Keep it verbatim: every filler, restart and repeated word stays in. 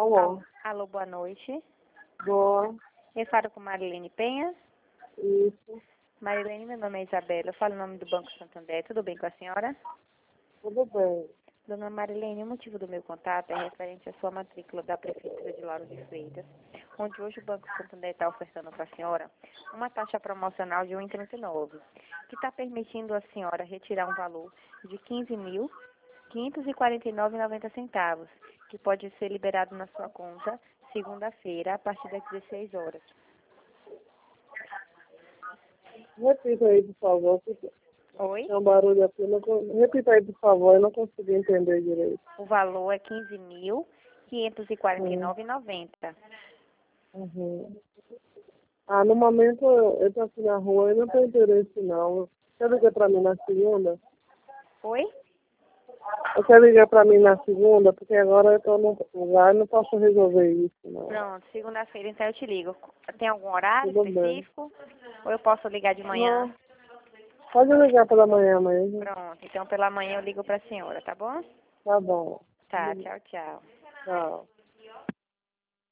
Alô. Alô, boa noite. Boa. Eu falo com Marilene Penha. Isso. Marilene, meu nome é Isabela. Eu falo o nome do Banco Santander. Tudo bem com a senhora? Tudo bem. Dona Marilene, o motivo do meu contato é referente à sua matrícula da Prefeitura de Lauro de Freitas, onde hoje o Banco Santander está ofertando para a senhora uma taxa promocional de um vírgula trinta e nove, que está permitindo a senhora retirar um valor de quinze mil quinhentos e quarenta e nove reais e noventa centavos, que pode ser liberado na sua conta segunda-feira, a partir das dezesseis horas. Repita aí, por favor. porque Oi? Tem um barulho aqui. eu Não... con- Repita aí, por favor. Eu não consegui entender direito. O valor é quinze mil quinhentos e quarenta e Hum. nove reais e noventa centavos. Uhum. Ah, no momento eu estou aqui na rua e não tenho interesse, não. Quer ligar para mim na segunda? Oi? Eu quero ligar para mim na segunda, porque agora eu estou num lugar e não posso resolver isso, não. Pronto, segunda-feira então eu te ligo. Tem algum horário Tudo bem. específico? Ou eu posso ligar de manhã? Não. Pode ligar pela manhã mesmo. Pronto, então pela manhã eu ligo para a senhora, tá bom? Tá bom. Tá, tchau, tchau. Tchau.